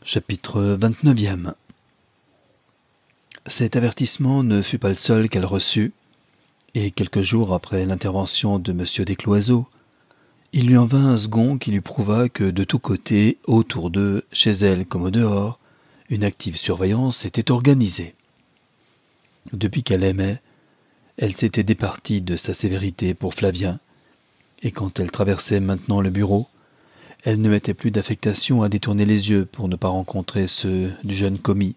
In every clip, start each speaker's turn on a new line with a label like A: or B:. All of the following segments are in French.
A: Chapitre 29. Cet avertissement ne fut pas le seul qu'elle reçut, et quelques jours après l'intervention de M. Descloizeaux, il lui en vint un second qui lui prouva que de tous côtés, autour d'eux, chez elle comme au dehors, une active surveillance était organisée. Depuis qu'elle aimait, elle s'était départie de sa sévérité pour Flavien, et quand elle traversait maintenant le bureau, elle ne mettait plus d'affectation à détourner les yeux pour ne pas rencontrer ceux du jeune commis.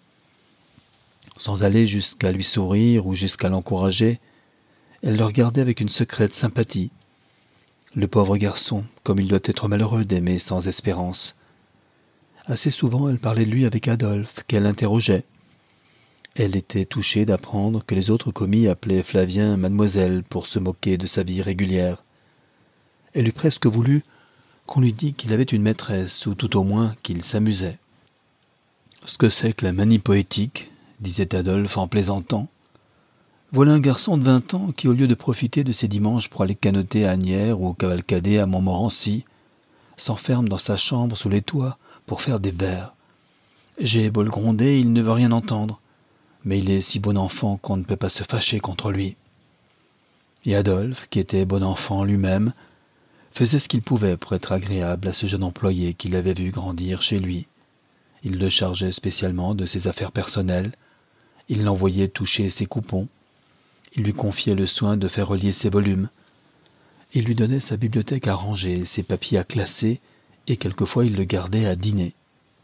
A: Sans aller jusqu'à lui sourire ou jusqu'à l'encourager, elle le regardait avec une secrète sympathie. Le pauvre garçon, comme il doit être malheureux d'aimer sans espérance. Assez souvent, elle parlait de lui avec Adolphe, qu'elle interrogeait. Elle était touchée d'apprendre que les autres commis appelaient Flavien mademoiselle pour se moquer de sa vie régulière. Elle eût presque voulu qu'on lui dît qu'il avait une maîtresse, ou tout au moins qu'il s'amusait. « Ce que c'est que la manie poétique », disait Adolphe en plaisantant. « Voilà un garçon de 20 ans qui, au lieu de profiter de ses dimanches pour aller canoter à Asnières ou cavalcader à Montmorency, s'enferme dans sa chambre sous les toits pour faire des vers. J'ai beau le gronder, il ne veut rien entendre, mais il est si bon enfant qu'on ne peut pas se fâcher contre lui. » Et Adolphe, qui était bon enfant lui-même, faisait ce qu'il pouvait pour être agréable à ce jeune employé qu'il avait vu grandir chez lui. Il le chargeait spécialement de ses affaires personnelles, il l'envoyait toucher ses coupons, il lui confiait le soin de faire relier ses volumes, il lui donnait sa bibliothèque à ranger, ses papiers à classer, et quelquefois il le gardait à dîner.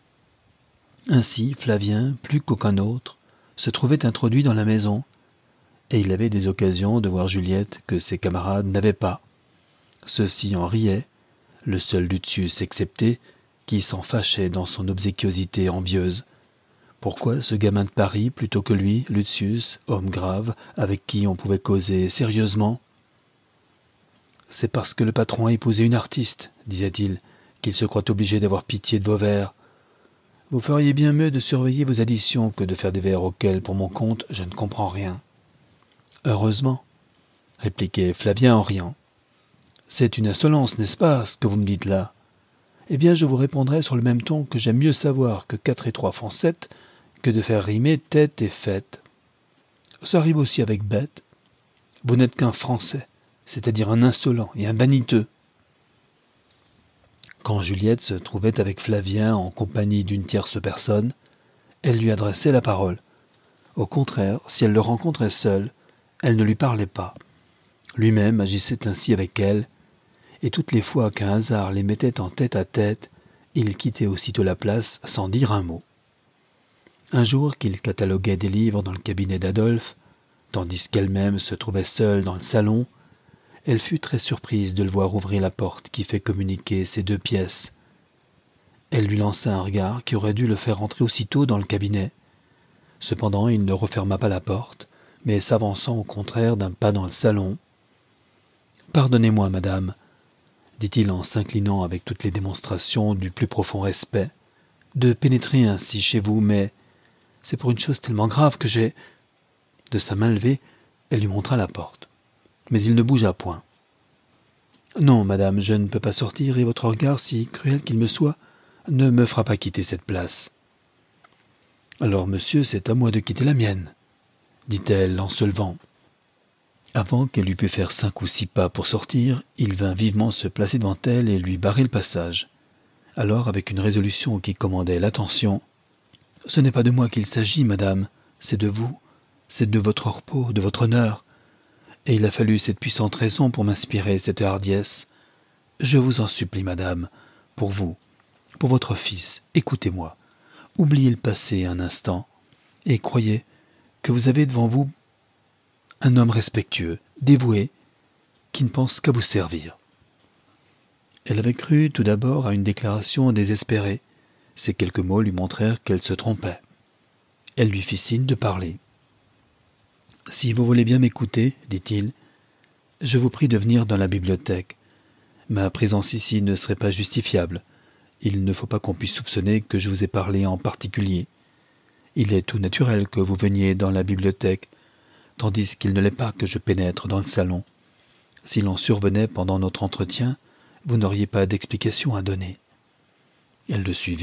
A: Ainsi, Flavien, plus qu'aucun autre, se trouvait introduit dans la maison, et il avait des occasions de voir Juliette que ses camarades n'avaient pas. Ceux-ci en riaient, le seul Lucius excepté, qui s'en fâchait dans son obséquiosité envieuse. Pourquoi ce gamin de Paris plutôt que lui, Lucius, homme grave, avec qui on pouvait causer sérieusement ? « C'est parce que le patron a épousé une artiste, disait-il, qu'il se croit obligé d'avoir pitié de vos vers. Vous feriez bien mieux de surveiller vos additions que de faire des vers auxquels, pour mon compte, je ne comprends rien. »« Heureusement, » répliquait Flavien en riant. « C'est une insolence, n'est-ce pas, ce que vous me dites là ? Eh bien, je vous répondrai sur le même ton que j'aime mieux savoir que 4 et 3 font 7 que de faire rimer tête et fête. Ça arrive aussi avec bête. Vous n'êtes qu'un Français, c'est-à-dire un insolent et un vaniteux. » Quand Juliette se trouvait avec Flavien en compagnie d'une tierce personne, elle lui adressait la parole. Au contraire, si elle le rencontrait seul, elle ne lui parlait pas. Lui-même agissait ainsi avec elle, et toutes les fois qu'un hasard les mettait en tête-à-tête, il quittait aussitôt la place sans dire un mot. Un jour qu'il cataloguait des livres dans le cabinet d'Adolphe, tandis qu'elle-même se trouvait seule dans le salon, elle fut très surprise de le voir ouvrir la porte qui fait communiquer ces 2 pièces. Elle lui lança un regard qui aurait dû le faire entrer aussitôt dans le cabinet. Cependant, il ne referma pas la porte, mais s'avançant au contraire d'un pas dans le salon. « Pardonnez-moi, madame, » dit-il en s'inclinant avec toutes les démonstrations du plus profond respect, « de pénétrer ainsi chez vous, mais c'est pour une chose tellement grave que j'ai... » De sa main levée, elle lui montra la porte. Mais il ne bougea point. « Non, madame, je ne peux pas sortir, et votre regard, si cruel qu'il me soit, ne me fera pas quitter cette place. »« Alors, monsieur, c'est à moi de quitter la mienne, » dit-elle en se levant. Avant qu'elle eût pu faire 5 ou 6 pas pour sortir, il vint vivement se placer devant elle et lui barrer le passage. Alors, avec une résolution qui commandait l'attention, « Ce n'est pas de moi qu'il s'agit, madame, c'est de vous, c'est de votre repos, de votre honneur. Et il a fallu cette puissante raison pour m'inspirer cette hardiesse. Je vous en supplie, madame, pour vous, pour votre fils, écoutez-moi. Oubliez le passé un instant, et croyez que vous avez devant vous un homme respectueux, dévoué, qui ne pense qu'à vous servir. » Elle avait cru tout d'abord à une déclaration désespérée. Ces quelques mots lui montrèrent qu'elle se trompait. Elle lui fit signe de parler. « Si vous voulez bien m'écouter, dit-il, je vous prie de venir dans la bibliothèque. Ma présence ici ne serait pas justifiable. Il ne faut pas qu'on puisse soupçonner que je vous ai parlé en particulier. Il est tout naturel que vous veniez dans la bibliothèque, tandis qu'il ne l'est pas que je pénètre dans le salon. Si l'on survenait pendant notre entretien, vous n'auriez pas d'explication à donner. » Elle le suivit,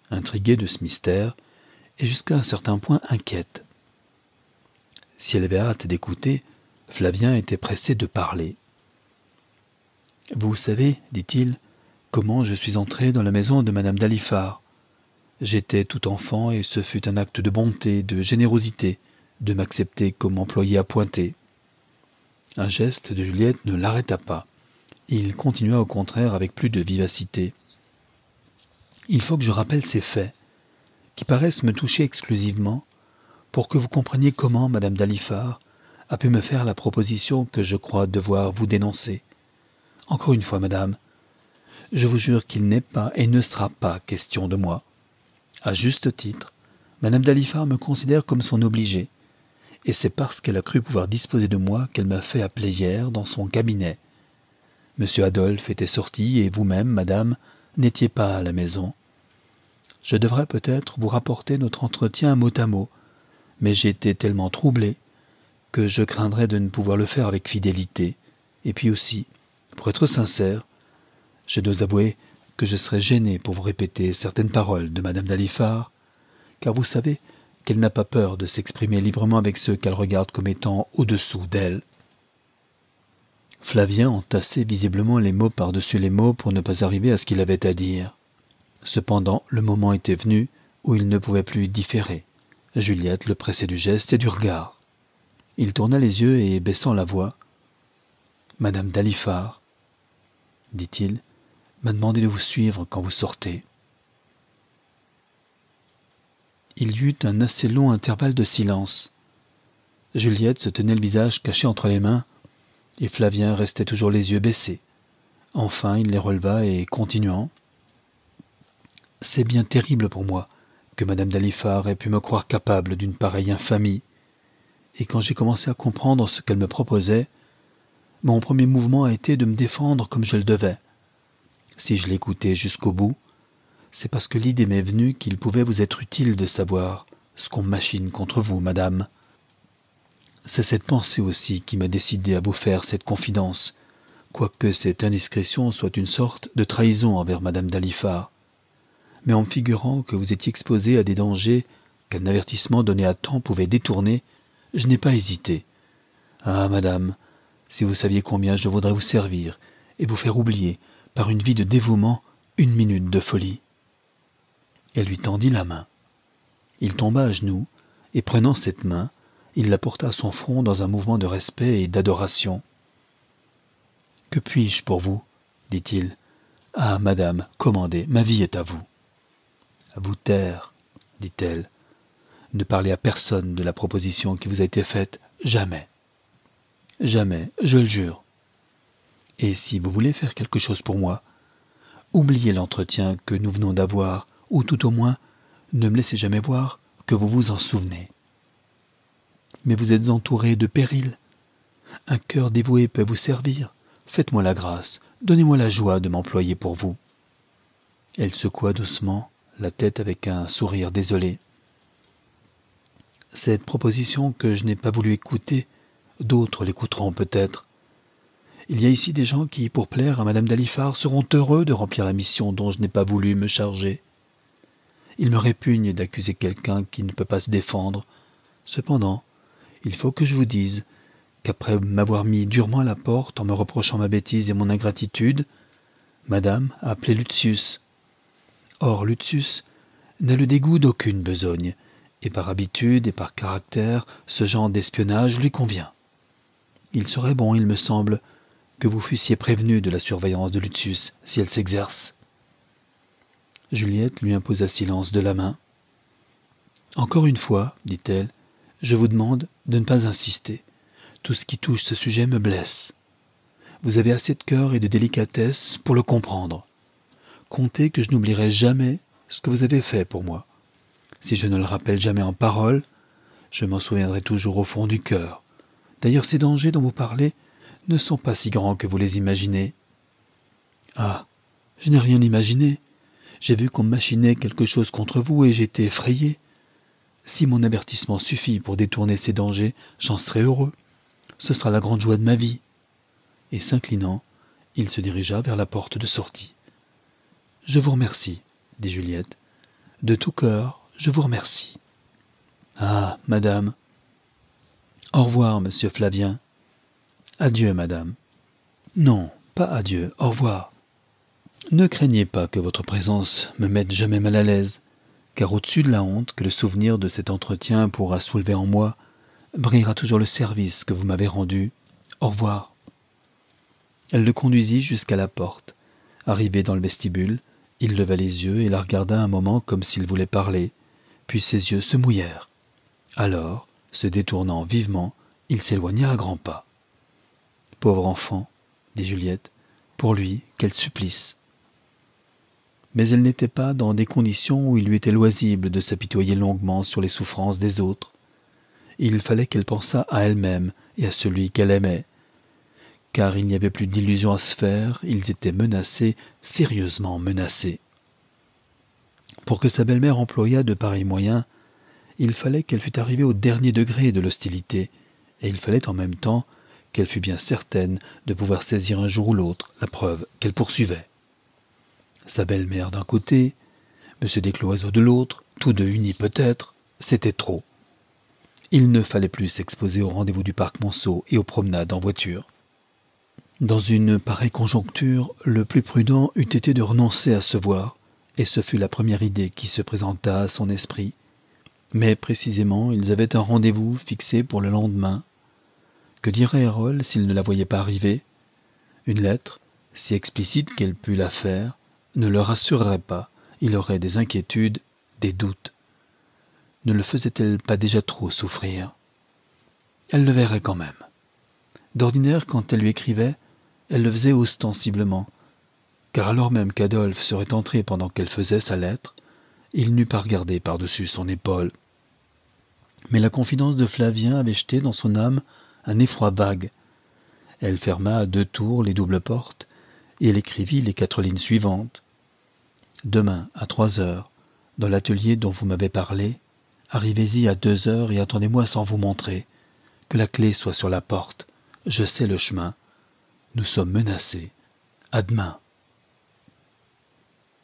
A: intriguée de ce mystère et jusqu'à un certain point inquiète. Si elle avait hâte d'écouter, Flavien était pressé de parler. « Vous savez, dit-il, comment je suis entré dans la maison de madame d'Alifard. J'étais tout enfant et ce fut un acte de bonté, de générosité, de m'accepter comme employé appointé. » Un geste de Juliette ne l'arrêta pas. Il continua au contraire avec plus de vivacité. « Il faut que je rappelle ces faits, qui paraissent me toucher exclusivement, pour que vous compreniez comment madame d'Alifard a pu me faire la proposition que je crois devoir vous dénoncer. Encore une fois, madame, je vous jure qu'il n'est pas et ne sera pas question de moi. À juste titre, madame d'Alifard me considère comme son obligée, et c'est parce qu'elle a cru pouvoir disposer de moi qu'elle m'a fait appeler hier dans son cabinet. Monsieur Adolphe était sorti et vous-même, madame, n'étiez pas à la maison. Je devrais peut-être vous rapporter notre entretien mot à mot, mais j'ai été tellement troublé que je craindrais de ne pouvoir le faire avec fidélité. Et puis aussi, pour être sincère, je dois avouer que je serais gêné pour vous répéter certaines paroles de madame d'Alifard, car vous savez qu'elle n'a pas peur de s'exprimer librement avec ceux qu'elle regarde comme étant au-dessous d'elle. » Flavien entassait visiblement les mots par-dessus les mots pour ne pas arriver à ce qu'il avait à dire. Cependant, le moment était venu où il ne pouvait plus différer. Juliette le pressait du geste et du regard. Il tourna les yeux et, baissant la voix, « Madame d'Alifard, dit-il, m'a demandé de vous suivre quand vous sortez. » Il y eut un assez long intervalle de silence. Juliette se tenait le visage caché entre les mains, et Flavien restait toujours les yeux baissés. Enfin, il les releva et, continuant, « C'est bien terrible pour moi que madame d'Alifard ait pu me croire capable d'une pareille infamie. Et quand j'ai commencé à comprendre ce qu'elle me proposait, mon premier mouvement a été de me défendre comme je le devais. Si je l'écoutais jusqu'au bout, c'est parce que l'idée m'est venue qu'il pouvait vous être utile de savoir ce qu'on machine contre vous, madame. C'est cette pensée aussi qui m'a décidé à vous faire cette confidence, quoique cette indiscrétion soit une sorte de trahison envers madame d'Alifard. Mais en me figurant que vous étiez exposé à des dangers qu'un avertissement donné à temps pouvait détourner, je n'ai pas hésité. Ah, madame, si vous saviez combien je voudrais vous servir et vous faire oublier, par une vie de dévouement, une minute de folie. » Elle lui tendit la main. Il tomba à genoux, et prenant cette main, il la porta à son front dans un mouvement de respect et d'adoration. « Que puis-je pour vous ?» dit-il. « Ah, madame, commandez, ma vie est à vous. »« À vous taire, dit-elle. Ne parlez à personne de la proposition qui vous a été faite, jamais. Jamais, je le jure. Et si vous voulez faire quelque chose pour moi, oubliez l'entretien que nous venons d'avoir, ou tout au moins, ne me laissez jamais voir que vous vous en souvenez. Mais vous êtes entouré de périls. Un cœur dévoué peut vous servir. Faites-moi la grâce, donnez-moi la joie de m'employer pour vous. » Elle secoua doucement la tête avec un sourire désolé. « Cette proposition que je n'ai pas voulu écouter, d'autres l'écouteront peut-être. Il y a ici des gens qui, pour plaire à madame d'Alifard, seront heureux de remplir la mission dont je n'ai pas voulu me charger. Il me répugne d'accuser quelqu'un qui ne peut pas se défendre. Cependant, il faut que je vous dise qu'après m'avoir mis durement à la porte en me reprochant ma bêtise et mon ingratitude, madame a appelé Lucius. Or, Lucius n'a le dégoût d'aucune besogne, et par habitude et par caractère, ce genre d'espionnage lui convient. Il serait bon, il me semble, que vous fussiez prévenu de la surveillance de Lucius, si elle s'exerce. » Juliette lui imposa silence de la main. « Encore une fois, dit-elle, je vous demande de ne pas insister. Tout ce qui touche ce sujet me blesse. Vous avez assez de cœur et de délicatesse pour le comprendre. Comptez que je n'oublierai jamais ce que vous avez fait pour moi. Si je ne le rappelle jamais en paroles, je m'en souviendrai toujours au fond du cœur. D'ailleurs, ces dangers dont vous parlez ne sont pas si grands que vous les imaginez. » »« Ah, je n'ai rien imaginé. J'ai vu qu'on machinait quelque chose contre vous et j'étais effrayé. Si mon avertissement suffit pour détourner ces dangers, j'en serai heureux. Ce sera la grande joie de ma vie. » Et s'inclinant, il se dirigea vers la porte de sortie. « Je vous remercie, dit Juliette. De tout cœur, je vous remercie. Ah, madame. Au revoir, monsieur Flavien. Adieu, madame. Non, pas adieu, au revoir. Ne craignez pas que votre présence me mette jamais mal à l'aise, car au-dessus de la honte que le souvenir de cet entretien pourra soulever en moi, brillera toujours le service que vous m'avez rendu. Au revoir. Elle le conduisit jusqu'à la porte. Arrivé dans le vestibule, il leva les yeux et la regarda un moment comme s'il voulait parler, puis ses yeux se mouillèrent. Alors, se détournant vivement, il s'éloigna à grands pas. Pauvre enfant, dit Juliette, pour lui, quel supplice. Mais elle n'était pas dans des conditions où il lui était loisible de s'apitoyer longuement sur les souffrances des autres. Il fallait qu'elle pensât à elle-même et à celui qu'elle aimait, car il n'y avait plus d'illusions à se faire, ils étaient menacés, sérieusement menacés. Pour que sa belle-mère employât de pareils moyens, il fallait qu'elle fût arrivée au dernier degré de l'hostilité, et il fallait en même temps qu'elle fût bien certaine de pouvoir saisir un jour ou l'autre la preuve qu'elle poursuivait. Sa belle-mère d'un côté, M. Descloiseaux de l'autre, tous deux unis peut-être, c'était trop. Il ne fallait plus s'exposer au rendez-vous du parc Monceau et aux promenades en voiture. Dans une pareille conjoncture, le plus prudent eût été de renoncer à se voir, et ce fut la première idée qui se présenta à son esprit. Mais précisément, ils avaient un rendez-vous fixé pour le lendemain. Que dirait Erol s'il ne la voyait pas arriver? Une lettre, si explicite qu'elle pût la faire, ne le rassurerait pas. Il aurait des inquiétudes, des doutes. Ne le faisait-elle pas déjà trop souffrir? Elle le verrait quand même. D'ordinaire, quand elle lui écrivait, elle le faisait ostensiblement, car alors même qu'Adolphe serait entré pendant qu'elle faisait sa lettre, il n'eût pas regardé par-dessus son épaule. Mais la confidence de Flavien avait jeté dans son âme un effroi vague. Elle ferma à 2 tours les doubles portes, et elle écrivit les 4 lignes suivantes. « Demain, à 3 heures, dans l'atelier dont vous m'avez parlé, arrivez-y à 2 heures et attendez-moi sans vous montrer. Que la clé soit sur la porte. Je sais le chemin. Nous sommes menacés. À demain. »